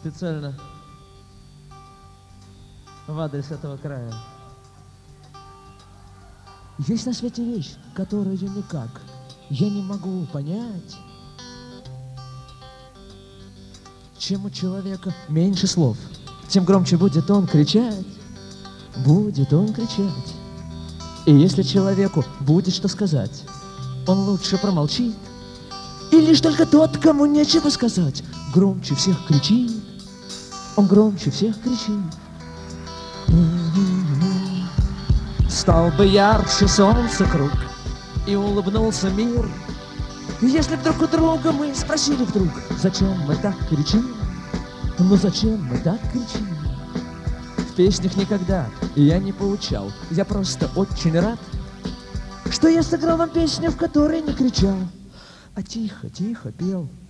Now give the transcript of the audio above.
специально в адрес этого края. Есть на свете вещь, которую никак я не могу понять. Чем у человека меньше слов, тем громче будет он кричать. Будет он кричать. И если человеку будет что сказать, он лучше промолчит. И лишь только тот, кому нечего сказать, громче всех кричит. Он громче всех кричит. Стал бы ярче солнце круг, и улыбнулся мир, если б друг у друга мы спросили вдруг, зачем мы так кричим? Ну зачем мы так кричим? В песнях никогда я не поучал, я просто очень рад, что я сыграл вам песню, в которой не кричал, а тихо-тихо пел.